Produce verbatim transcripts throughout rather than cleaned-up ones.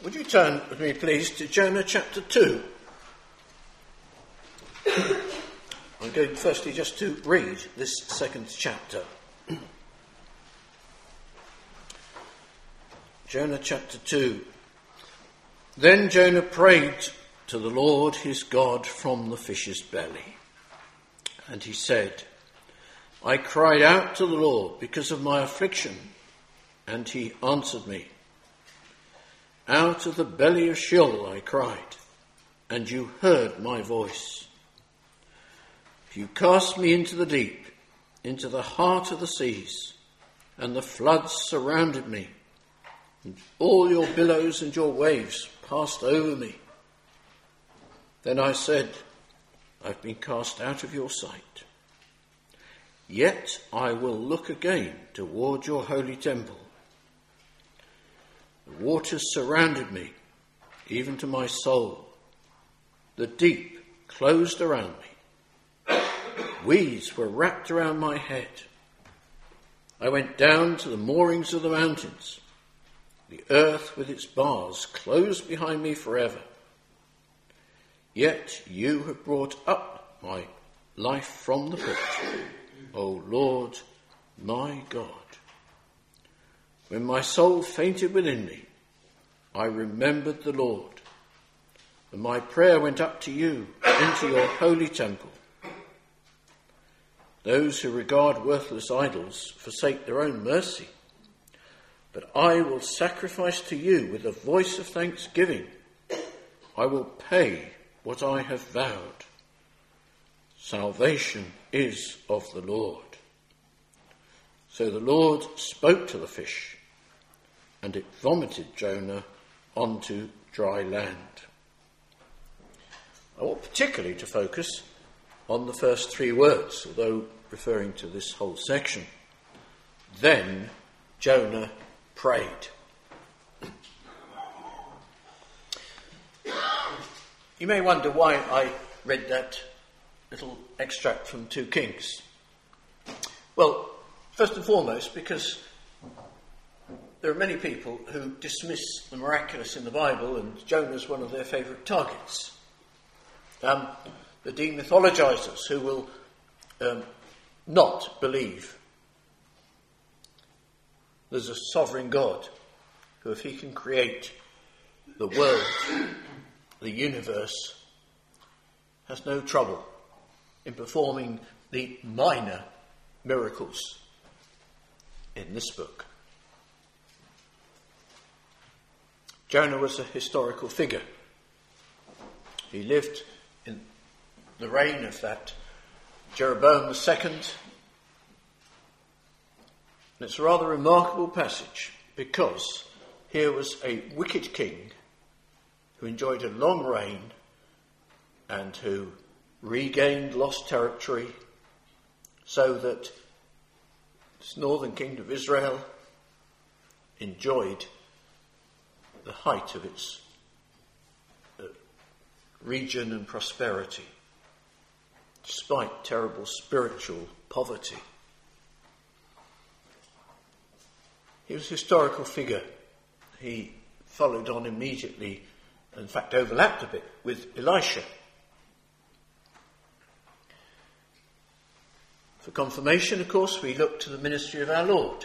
Would you turn with me, please, to Jonah chapter two? I'm going firstly just to read this second chapter. Jonah chapter two. Then Jonah prayed to the Lord his God from the fish's belly. And he said, I cried out to the Lord because of my affliction, and he answered me. Out of the belly of Sheol I cried, and you heard my voice. You cast me into the deep, into the heart of the seas, and the floods surrounded me, and all your billows and your waves passed over me. Then I said, I've been cast out of your sight. Yet I will look again toward your holy temple. The waters surrounded me, even to my soul. The deep closed around me. Weeds were wrapped around my head. I went down to the moorings of the mountains. The earth with its bars closed behind me forever. Yet you have brought up my life from the pit, O Lord, my God. When my soul fainted within me, I remembered the Lord, and my prayer went up to you into your holy temple. Those who regard worthless idols forsake their own mercy, but I will sacrifice to you with a voice of thanksgiving. I will pay what I have vowed. Salvation is of the Lord. So the Lord spoke to the fish, and it vomited Jonah onto dry land. I want particularly to focus on the first three words, although referring to this whole section. Then Jonah prayed. You may wonder why I read that little extract from two Kings. Well, first and foremost, because there are many people who dismiss the miraculous in the Bible, and Jonah's one of their favourite targets. Um, the demythologizers who will um, not believe there's a sovereign God who, if he can create the world, the universe, has no trouble in performing the minor miracles in this book. Jonah was a historical figure. He lived in the reign of that Jeroboam the Second. And it's a rather remarkable passage because here was a wicked king who enjoyed a long reign and who regained lost territory so that this northern kingdom of Israel enjoyed the height of its uh, region and prosperity, despite terrible spiritual poverty. He was a historical figure. He followed on immediately, in fact overlapped a bit, with Elisha. For confirmation, of course, we look to the ministry of our Lord.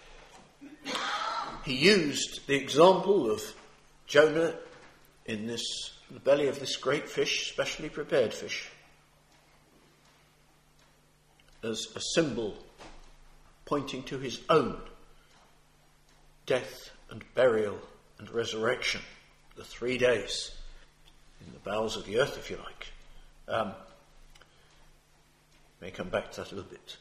He used the example of Jonah in this, the belly of this great fish, specially prepared fish, as a symbol pointing to his own death and burial and resurrection, the three days in the bowels of the earth, if you like. Um, may come back to that a little bit.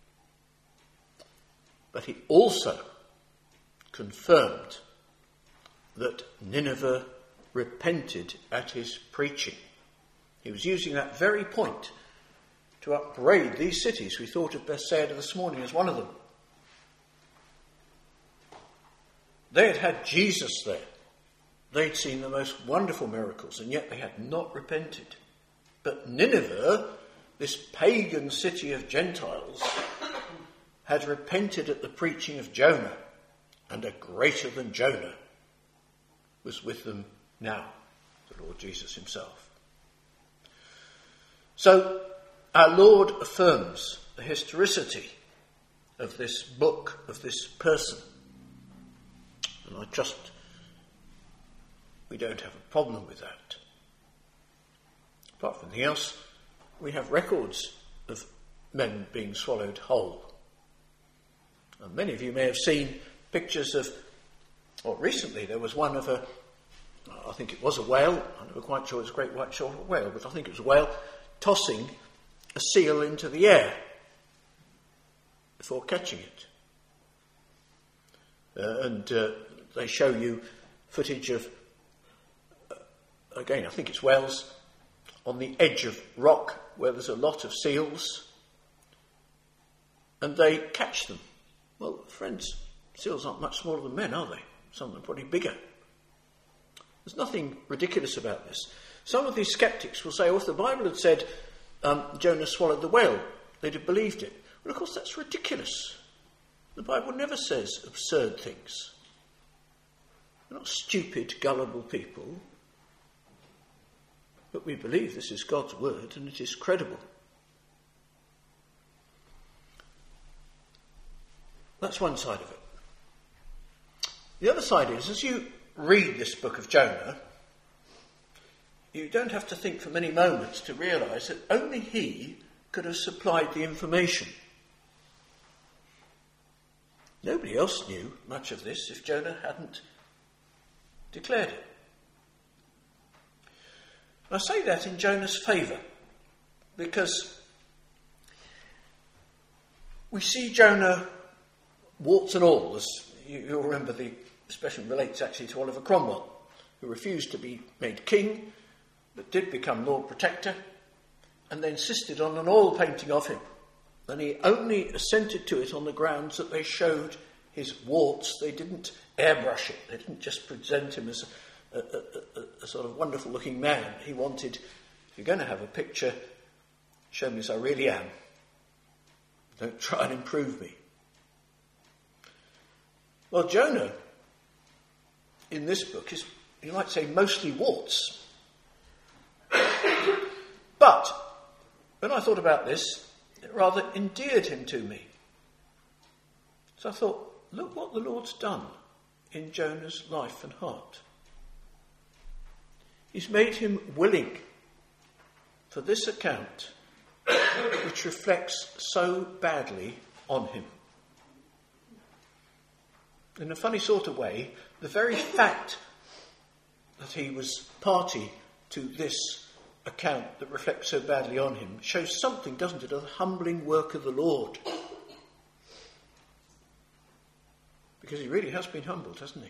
But he also confirmed that Nineveh repented at his preaching. He was using that very point to upbraid these cities. We thought of Bethsaida this morning as one of them. They had had Jesus there. They'd seen the most wonderful miracles, and yet they had not repented. But Nineveh, this pagan city of Gentiles, had repented at the preaching of Jonah, and a greater than Jonah was with them now, the Lord Jesus himself. So our Lord affirms the historicity of this book, of this person. And I trust we don't have a problem with that. Apart from anything else, we have records of men being swallowed whole. And many of you may have seen pictures of, or recently there was one of a, I think it was a whale, I'm never quite sure it's a great white short whale, but I think it was a whale, tossing a seal into the air before catching it. Uh, and uh, they show you footage of, uh, again, I think it's whales, on the edge of rock where there's a lot of seals, and they catch them. Well, friends, seals aren't much smaller than men, are they? Some of them are probably bigger. There's nothing ridiculous about this. Some of these skeptics will say, oh, if the Bible had said um, Jonah swallowed the whale, they'd have believed it. Well, of course, that's ridiculous. The Bible never says absurd things. We're not stupid, gullible people. But we believe this is God's word and it is credible. That's one side of it. The other side is, as you read this book of Jonah, you don't have to think for many moments to realise that only he could have supplied the information. Nobody else knew much of this if Jonah hadn't declared it. And I say that in Jonah's favour, because we see Jonah, warts and all, as you, you'll remember the expression relates actually to Oliver Cromwell, who refused to be made king, but did become Lord Protector, and they insisted on an oil painting of him. And he only assented to it on the grounds that they showed his warts. They didn't airbrush it. They didn't just present him as a, a, a, a sort of wonderful-looking man. He wanted, if you're going to have a picture, show me as I really am. Don't try and improve me. Well, Jonah, in this book, is, you might say, mostly warts. But when I thought about this, it rather endeared him to me. So I thought, look what the Lord's done in Jonah's life and heart. He's made him willing for this account, which reflects so badly on him. In a funny sort of way, the very fact that he was party to this account that reflects so badly on him shows something, doesn't it, of the humbling work of the Lord. Because he really has been humbled, hasn't he?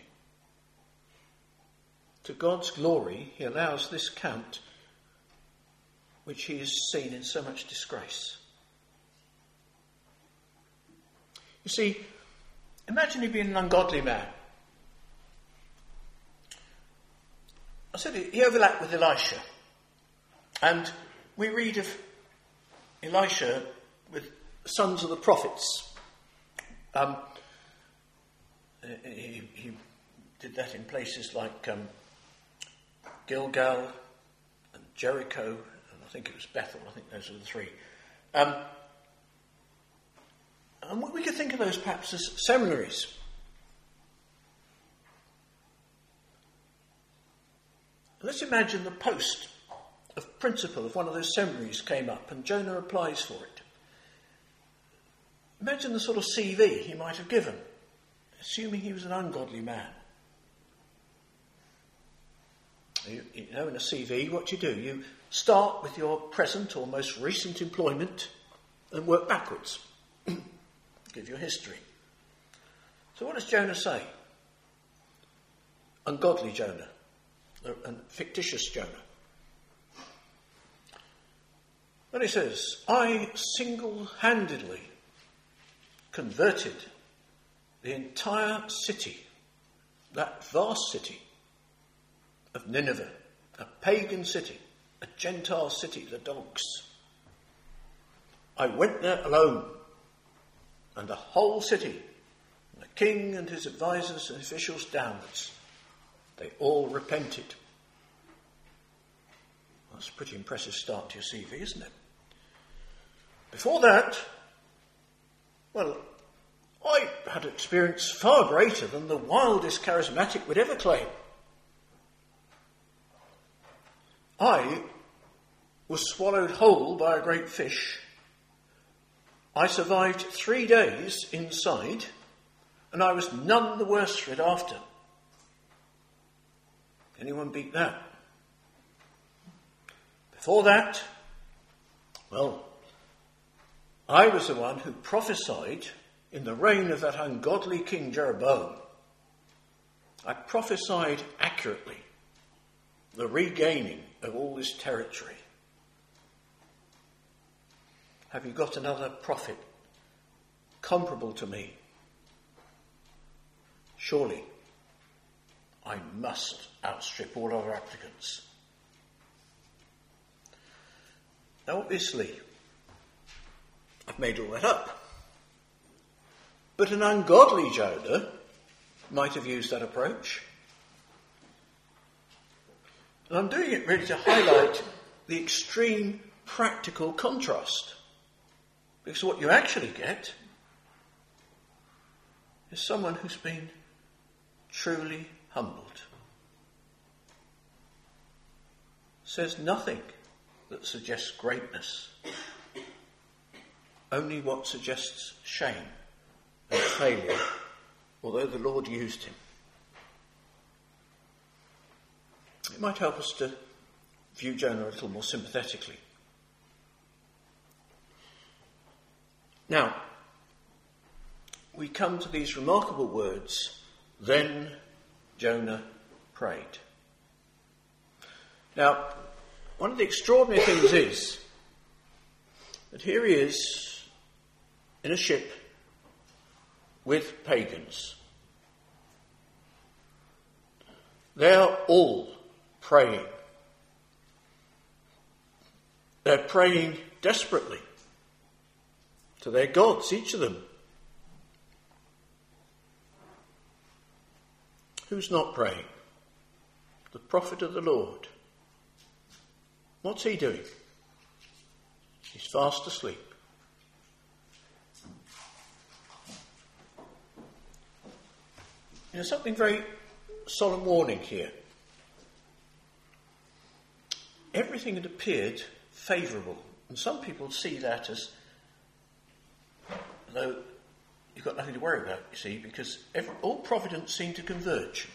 To God's glory, he allows this count, which he has seen in so much disgrace. You see, imagine he being an ungodly man. I said he overlapped with Elisha. And we read of Elisha with sons of the prophets. Um, he, he did that in places like um, Gilgal and Jericho, and I think it was Bethel. I think those are the three. Um, and we could think of those perhaps as seminaries. Let's imagine the post of principal of one of those seminaries came up and Jonah applies for it. Imagine the sort of C V he might have given, assuming he was an ungodly man. You, you know, in a C V, what do you do? You start with your present or most recent employment and work backwards. Give your history. So what does Jonah say? Ungodly Jonah, and fictitious Jonah. And he says, I single-handedly converted the entire city, that vast city of Nineveh, a pagan city, a Gentile city, the dogs. I went there alone, and the whole city, the king and his advisors and officials downwards. They all repented. That's a pretty impressive start to your C V, isn't it? Before that, well, I had an experience far greater than the wildest charismatic would ever claim. I was swallowed whole by a great fish. I survived three days inside, and I was none the worse for it after. Anyone beat that? Before that, well, I was the one who prophesied in the reign of that ungodly King Jeroboam. I prophesied accurately the regaining of all this territory. Have you got another prophet comparable to me? Surely I must outstrip all other applicants. Now, obviously, I've made all that up. But an ungodly Jonah might have used that approach. And I'm doing it really to highlight the extreme practical contrast. Because what you actually get is someone who's been truly humbled. Says nothing that suggests greatness. Only what suggests shame and failure, although the Lord used him. It might help us to view Jonah a little more sympathetically. Now, we come to these remarkable words, then Jonah prayed. Now, one of the extraordinary things is that here he is in a ship with pagans. They are all praying. They're praying desperately to their gods, each of them. Who's not praying? The prophet of the Lord. What's he doing? He's fast asleep. There's something very solemn warning here. Everything had appeared favourable, and some people see that as though you've got nothing to worry about, you see, because every, all providence seemed to converge.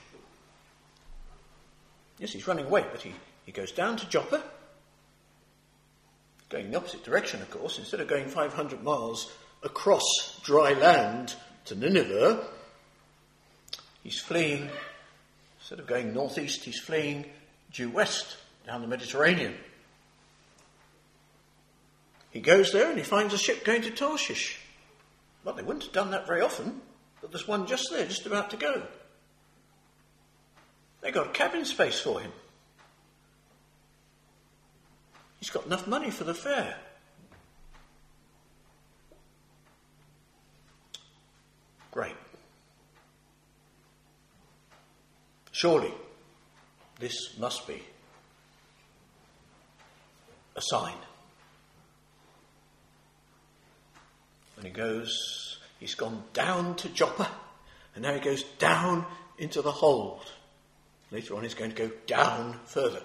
Yes, he's running away, but he, he goes down to Joppa, going in the opposite direction, of course. Instead of going five hundred miles across dry land to Nineveh, he's fleeing, instead of going northeast, he's fleeing due west, down the Mediterranean. He goes there and he finds a ship going to Tarshish. Well, they wouldn't have done that very often, but there's one just there, just about to go. They got cabin space for him. He's got enough money for the fare. Great. Surely, this must be a sign. And he goes, he's gone down to Joppa, and now he goes down into the hold. Later on he's going to go down further.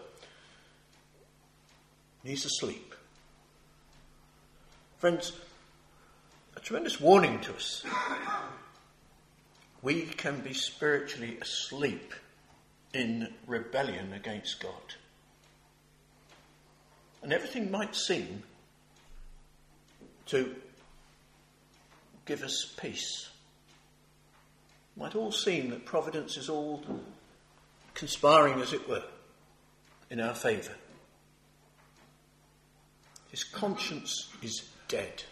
And he's asleep. Friends, a tremendous warning to us. We can be spiritually asleep in rebellion against God. And everything might seem to give us peace. It might all seem that providence is all conspiring, as it were, in our favour. His conscience is dead.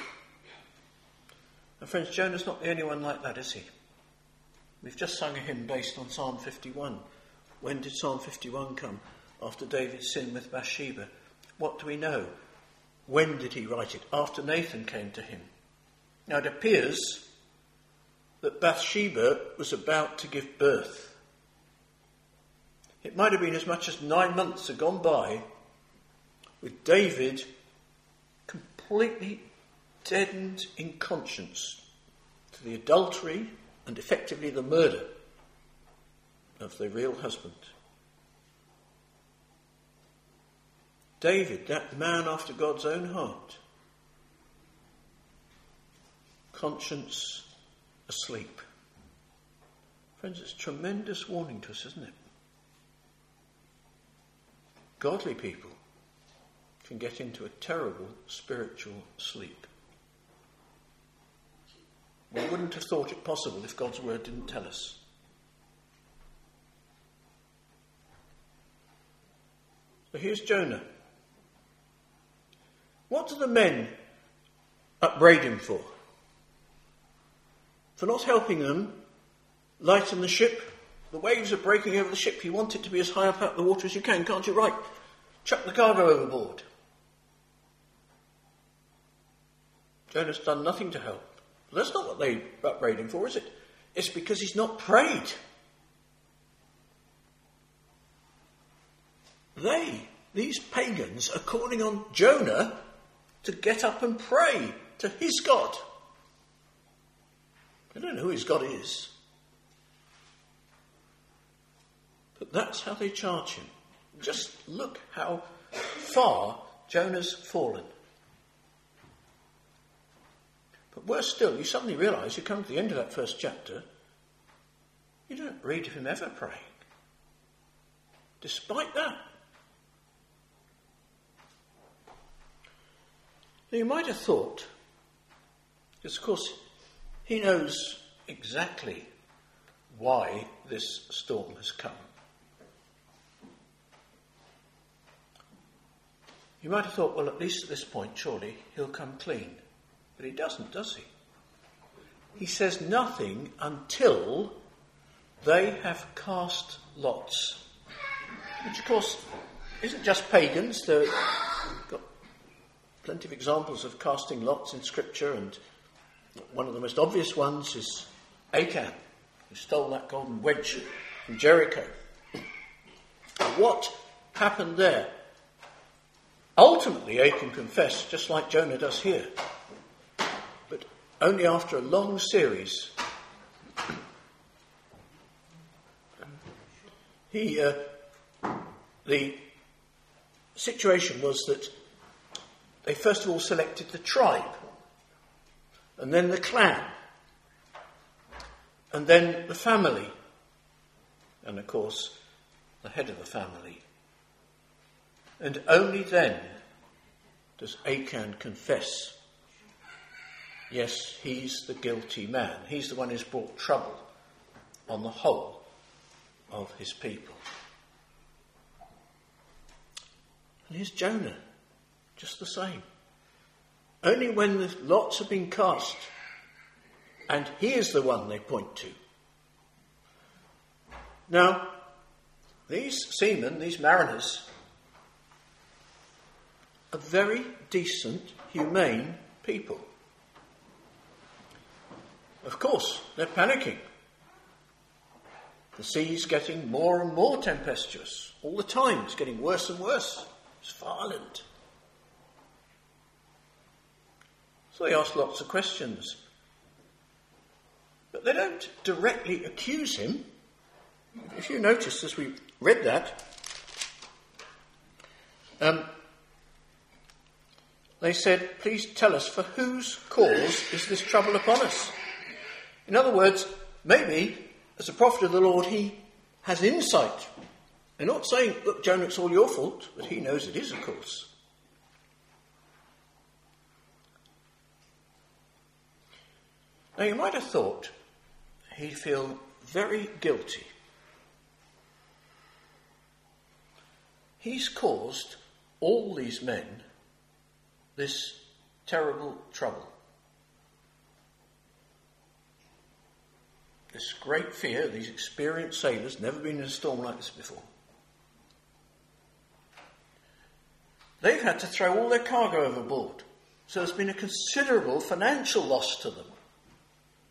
And friends, Jonah's not the only one like that, is he? We've just sung a hymn based on Psalm fifty-one. When did Psalm fifty-one come? After David's sin with Bathsheba. What do we know? When did he write it? After Nathan came to him. Now it appears that Bathsheba was about to give birth. It might have been as much as nine months had gone by with David completely deadened in conscience to the adultery and effectively the murder of the real husband. David, that man after God's own heart, conscience asleep. Friends, it's a tremendous warning to us, isn't it? Godly people can get into a terrible spiritual sleep. We wouldn't have thought it possible if God's word didn't tell us. So here's Jonah. What do the men upbraid him for? For not helping them lighten the ship? The waves are breaking over the ship. You want it to be as high up out the water as you can, can't you? Right, chuck the cargo overboard. Jonah's done nothing to help. That's not what they upbraid him for, is it? It's because he's not prayed. They, these pagans, are calling on Jonah to get up and pray to his God. I don't know who his God is. But that's how they charge him. Just look how far Jonah's fallen. But worse still, you suddenly realise, you come to the end of that first chapter, you don't read of him ever praying. Despite that. Now you might have thought, because of course he knows exactly why this storm has come. You might have thought, well, at least at this point, surely he'll come clean. But he doesn't, does he? He says nothing until they have cast lots. Which, of course, isn't just pagans. There got plenty of examples of casting lots in Scripture, and one of the most obvious ones is Achan, who stole that golden wedge from Jericho. What happened there? Ultimately, Achan confessed, just like Jonah does here, but only after a long series. He, uh, the situation was that they first of all selected the tribe, and then the clan, and then the family, and of course the head of the family. And only then does Achan confess, yes, he's the guilty man. He's the one who's brought trouble on the whole of his people. And here's Jonah, just the same. Only when the lots have been cast, and he is the one they point to. Now, these seamen, these mariners, are very decent, humane people. Of course, they're panicking. The sea's getting more and more tempestuous. All the time, it's getting worse and worse. It's violent. So they ask lots of questions. But they don't directly accuse him. If you notice, as we read that, um, they said, please tell us, for whose cause is this trouble upon us? In other words, maybe, as a prophet of the Lord, he has insight. They're not saying, look, Jonah, it's all your fault, but he knows it is, of course. Now, you might have thought he'd feel very guilty. He's caused all these men this terrible trouble. This great fear, these experienced sailors, never been in a storm like this before. They've had to throw all their cargo overboard. So there's been a considerable financial loss to them.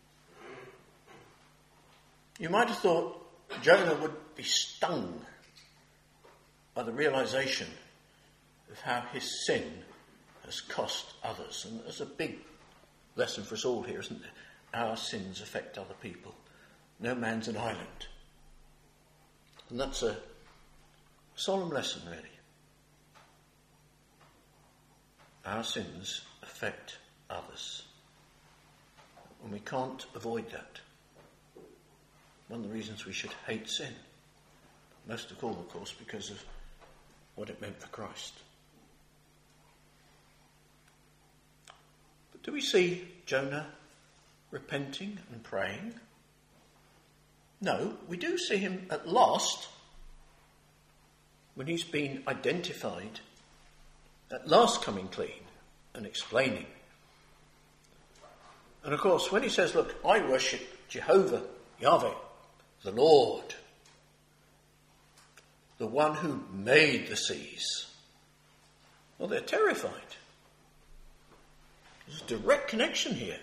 You might have thought Jonah would be stung by the realization of how his sin has cost others. And there's a big lesson for us all here, isn't there? Our sins affect other people. No man's an island. And that's a solemn lesson, really. Our sins affect others. And we can't avoid that. One of the reasons we should hate sin. Most of all, of course, because of what it meant for Christ. But do we see Jonah repenting and praying? No, we do see him at last, when he's been identified, at last coming clean and explaining. And of course, when he says, look, I worship Jehovah, Yahweh, the Lord, the one who made the seas. Well, they're terrified. There's a direct connection here.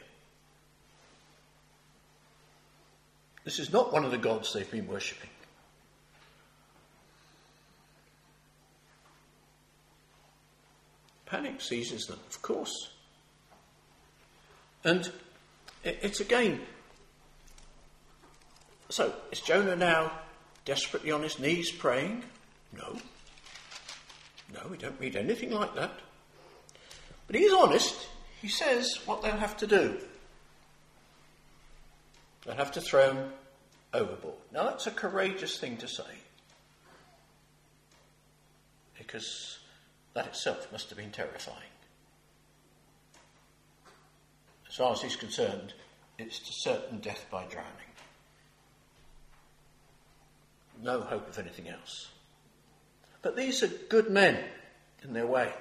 This is not one of the gods they've been worshipping. Panic seizes them, of course. And it's again, so is Jonah now desperately on his knees praying? No. No, we don't read anything like that. But he's honest. He says what they'll have to do. They'll have to throw him overboard. Now that's a courageous thing to say. Because that itself must have been terrifying. As far as he's concerned, it's to certain death by drowning. No hope of anything else. But these are good men in their way.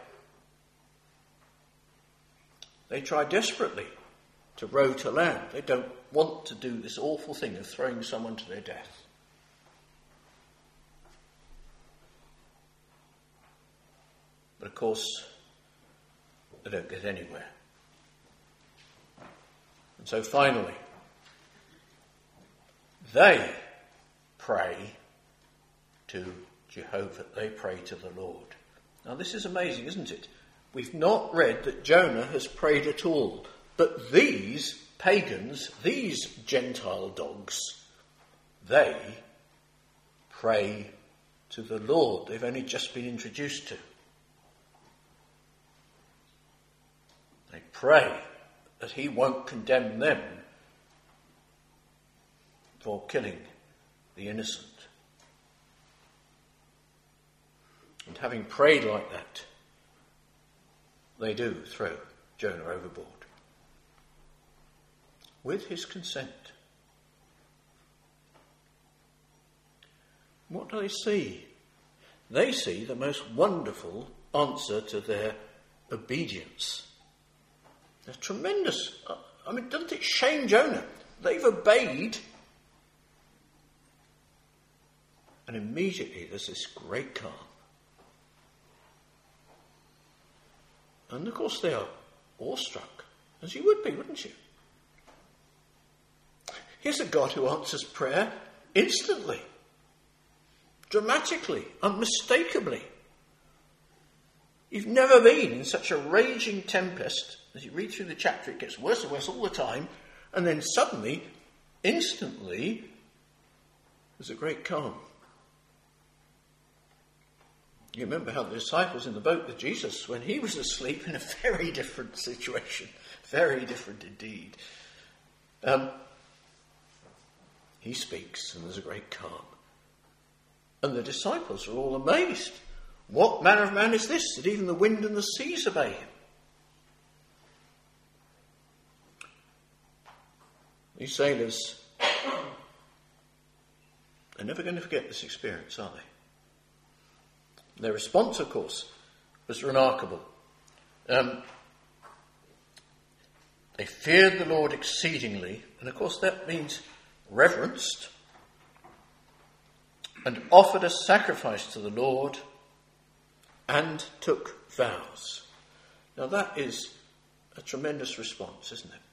They try desperately to row to land. They don't want to do this awful thing of throwing someone to their death. But of course, they don't get anywhere. And so finally, they pray to Jehovah. They pray to the Lord. Now this is amazing, isn't it? We've not read that Jonah has prayed at all. But these pagans, these Gentile dogs, they pray to the Lord they've only just been introduced to. They pray that he won't condemn them for killing the innocent. And having prayed like that, they do throw Jonah overboard. With his consent. What do they see? They see the most wonderful answer to their obedience. They're tremendous. I mean, doesn't it shame Jonah? They've obeyed. And immediately there's this great calm. And of course they are awestruck, as you would be, wouldn't you? Here's a God who answers prayer instantly, dramatically, unmistakably. You've never been in such a raging tempest. As you read through the chapter, it gets worse and worse all the time. And then suddenly, instantly, there's a great calm. You remember how the disciples in the boat with Jesus, when he was asleep, in a very different situation. Very different indeed. Um, he speaks and there's a great calm. And the disciples are all amazed. What manner of man is this, that even the wind and the seas obey him? These sailors are never going to forget this experience, are they? Their response, of course, was remarkable. Um, they feared the Lord exceedingly, and of course that means reverenced, and offered a sacrifice to the Lord, and took vows. Now that is a tremendous response, isn't it?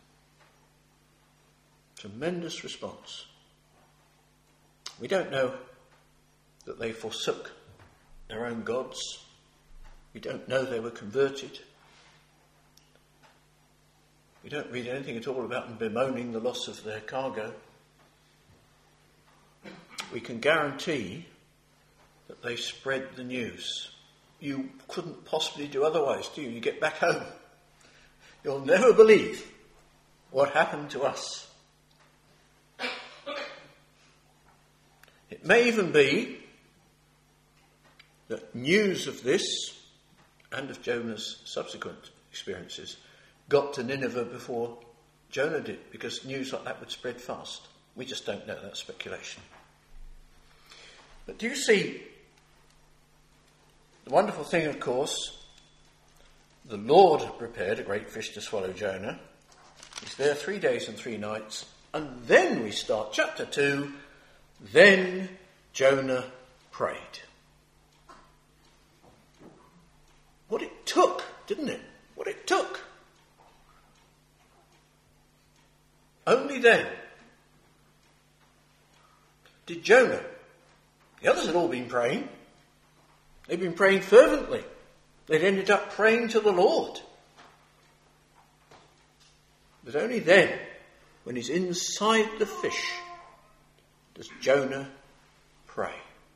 Tremendous response. We don't know that they forsook their own gods. We don't know they were converted. We don't read anything at all about them bemoaning the loss of their cargo. We can guarantee that they spread the news. You couldn't possibly do otherwise, do you? You get back home. You'll never believe what happened to us. It may even be that news of this and of Jonah's subsequent experiences got to Nineveh before Jonah did, because news like that would spread fast. We just don't know. That's speculation. But do you see the wonderful thing, of course, the Lord had prepared a great fish to swallow Jonah. He's there three days and three nights. And then we start chapter two. Then Jonah prayed. What it took, didn't it? What it took. Only then did Jonah. The others had all been praying. They'd been praying fervently. They'd ended up praying to the Lord. But only then, when he's inside the fish, does Jonah pray.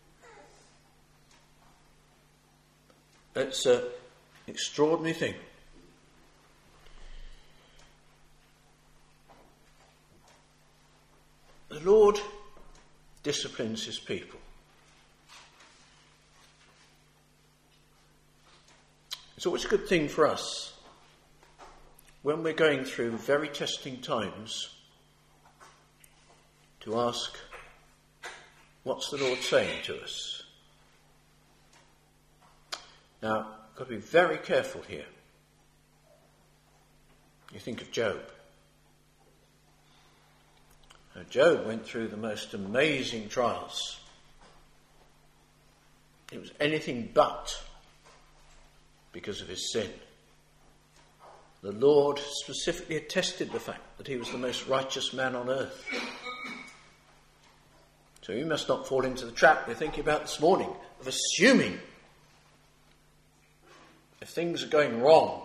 That's an extraordinary thing. The Lord disciplines his people. It's always a good thing for us when we're going through very testing times to ask, what's the Lord saying to us? Now, I've got to be very careful here. You think of Job. Now, Job went through the most amazing trials. It was anything but because of his sin. The Lord specifically attested the fact that he was the most righteous man on earth. So you must not fall into the trap we're thinking about this morning of assuming if things are going wrong,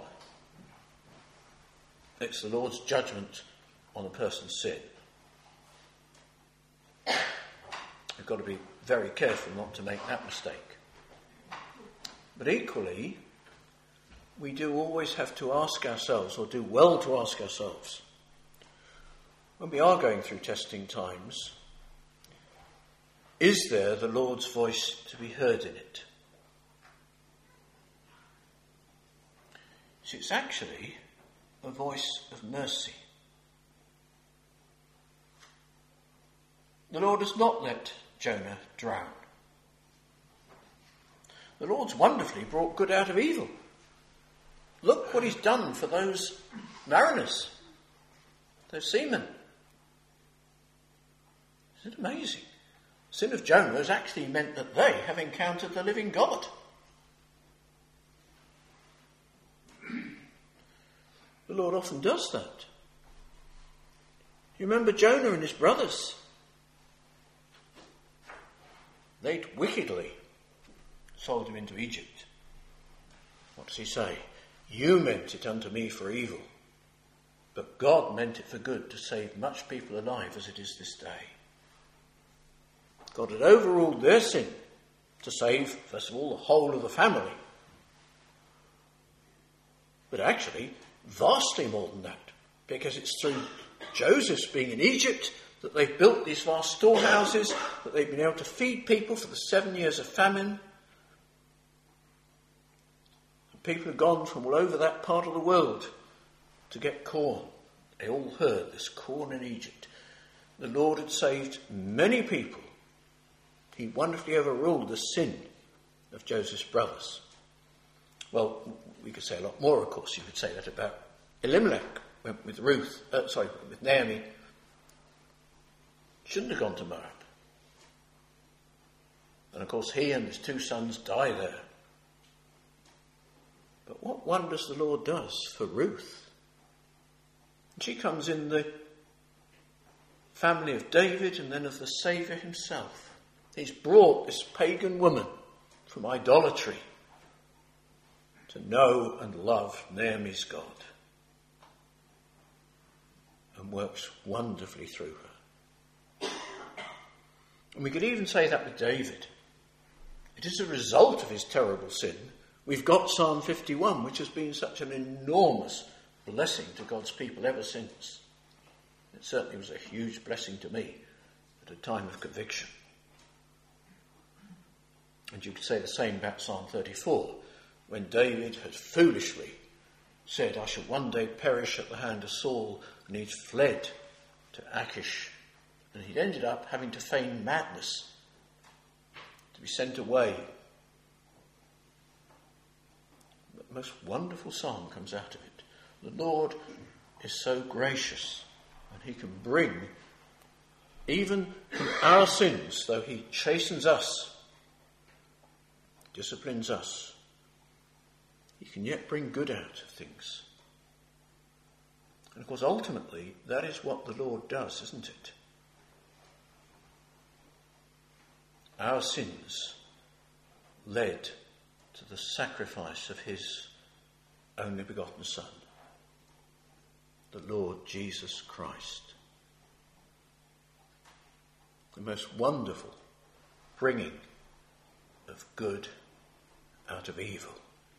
it's the Lord's judgment on a person's sin. We've got to be very careful not to make that mistake. But equally, we do always have to ask ourselves, or do well to ask ourselves, when we are going through testing times, is there the Lord's voice to be heard in it? So it's actually a voice of mercy. The Lord has not let Jonah drown. The Lord's wonderfully brought good out of evil. Look what he's done for those mariners, those seamen. Isn't it amazing? The sin of Jonah has actually meant that they have encountered the living God. The Lord often does that. You remember Jonah and his brothers? They'd wickedly sold him into Egypt. What does he say? You meant it unto me for evil, but God meant it for good, to save much people alive as it is this day. God had overruled their sin to save, first of all, the whole of the family. But actually, vastly more than that, because it's through Joseph being in Egypt that they've built these vast storehouses, that they've been able to feed people for the seven years of famine. People have gone from all over that part of the world to get corn. They all heard there's corn in Egypt. The Lord had saved many people. He wonderfully overruled the sin of Joseph's brothers. Well, we could say a lot more, of course. You could say that about Elimelech with Ruth, uh, sorry, with Naomi. Shouldn't have gone to Moab. And of course he and his two sons die there. But what wonders the Lord does for Ruth. She comes in the family of David and then of the Saviour himself. He's brought this pagan woman from idolatry to know and love Naomi's God, and works wonderfully through her. And we could even say that with David. It is a result of his terrible sin. We've got Psalm fifty-one, which has been such an enormous blessing to God's people ever since. It certainly was a huge blessing to me at a time of conviction. And you could say the same about Psalm thirty-four, when David had foolishly said, I shall one day perish at the hand of Saul, and he'd fled to Achish, and he'd ended up having to feign madness to be sent away. But the most wonderful psalm comes out of it. The Lord is so gracious, and he can bring, even from our sins, though he chastens us, disciplines us, he can yet bring good out of things. And of course, ultimately, that is what the Lord does, isn't it? Our sins led to the sacrifice of his only begotten Son, the Lord Jesus Christ. The most wonderful bringing of good out of evil.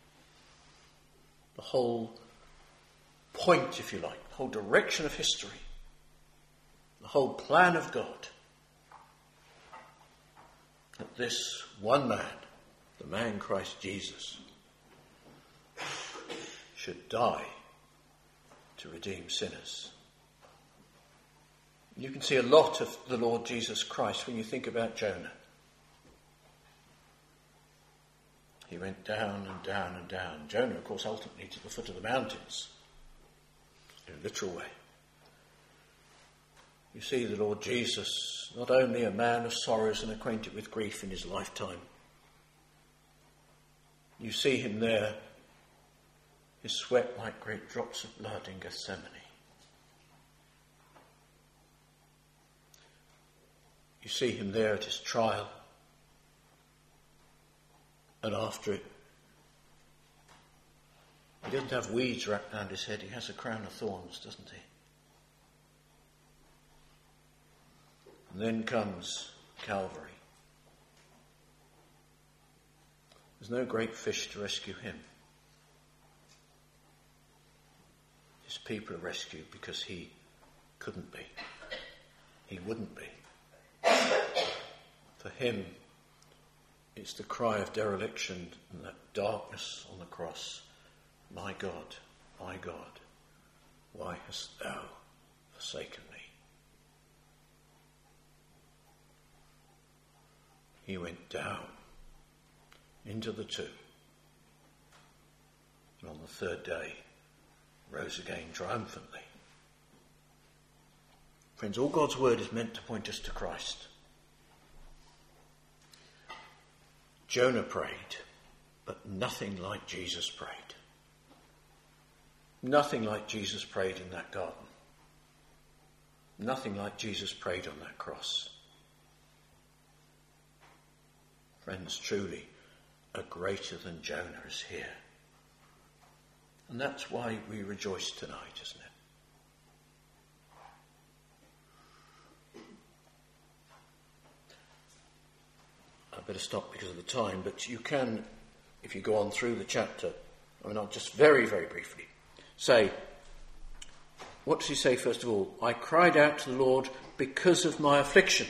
The whole point, if you like, the whole direction of history, the whole plan of God, that this one man, the man Christ Jesus, should die to redeem sinners. You can see a lot of the Lord Jesus Christ when you think about Jonah. He went down and down and down. Jonah, of course, ultimately to the foot of the mountains, in a literal way. You see the Lord Jesus, not only a man of sorrows and acquainted with grief in his lifetime. You see him there, his sweat like great drops of blood in Gethsemane. You see him there at his trial. And after it, he doesn't have weeds wrapped around his head, he has a crown of thorns, doesn't he? And then comes Calvary. There's no great fish to rescue him. His people are rescued because he couldn't be. He wouldn't be. For him, it's the cry of dereliction and that darkness on the cross. My God, my God, why hast thou forsaken me? He went down into the tomb, and on the third day rose again triumphantly. Friends, all God's word is meant to point us to Christ. Jonah prayed, but nothing like Jesus prayed. Nothing like Jesus prayed in that garden. Nothing like Jesus prayed on that cross. Friends, truly, a greater than Jonah is here. And that's why we rejoice tonight, isn't it? I better stop because of the time, but you can, if you go on through the chapter, I mean, I'll just very, very briefly say, what does he say first of all? I cried out to the Lord because of my affliction.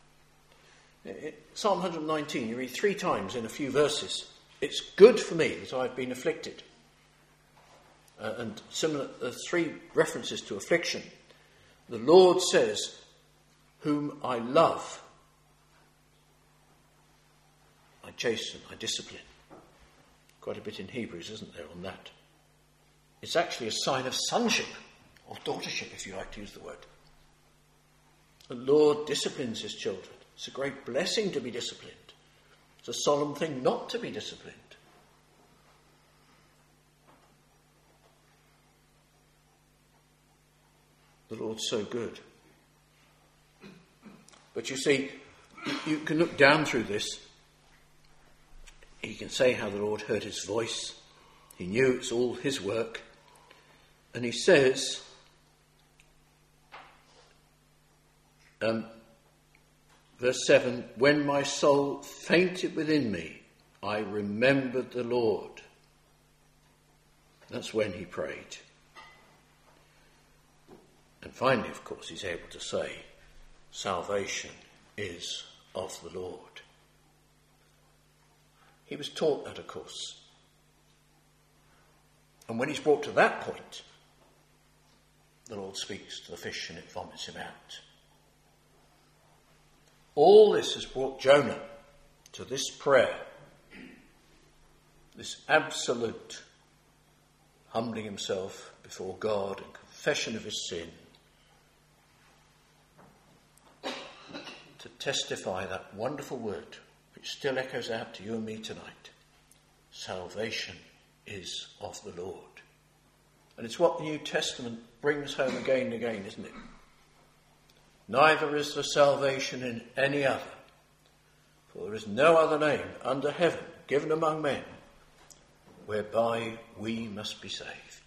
Psalm one nineteen, you read three times in a few verses. It's good for me that I've been afflicted. Uh, and similar, uh, three references to affliction. The Lord says, whom I love, I chasten, I discipline. Quite a bit in Hebrews, isn't there, on that? It's actually a sign of sonship, or daughtership, if you like to use the word. The Lord disciplines his children. It's a great blessing to be disciplined. It's a solemn thing not to be disciplined. The Lord's so good. But you see, you can look down through this. he can say how the Lord heard his voice. He knew it's all his work. And he says, um, verse seven, when my soul fainted within me, I remembered the Lord. That's when he prayed. And finally, of course, he's able to say, salvation is of the Lord. He was taught that, of course. And when he's brought to that point, the Lord speaks to the fish and it vomits him out. All this has brought Jonah to this prayer, this absolute humbling himself before God and confession of his sin, to testify that wonderful word which still echoes out to you and me tonight. Salvation is of the Lord. And it's what the New Testament brings home again and again, isn't it? Neither is there salvation in any other, for there is no other name under heaven given among men whereby we must be saved.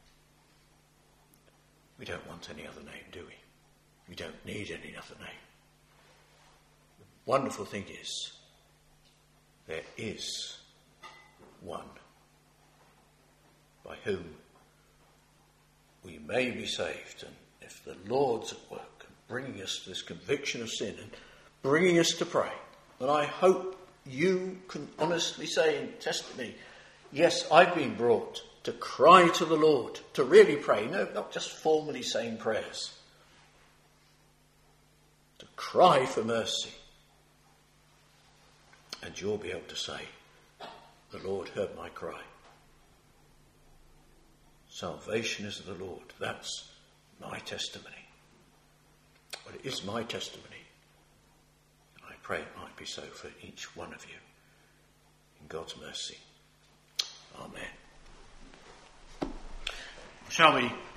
We don't want any other name, do we? We don't need any other name. The wonderful thing is, there is one by whom we may be saved. And if the Lord's at work and bringing us to this conviction of sin and bringing us to pray, then I hope you can honestly say in testimony, yes, I've been brought to cry to the Lord, to really pray, no, not just formally saying prayers, to cry for mercy. And you'll be able to say, the Lord heard my cry. Salvation is of the Lord. That's my testimony. Well, it is my testimony. And I pray it might be so for each one of you. In God's mercy. Amen. Shall we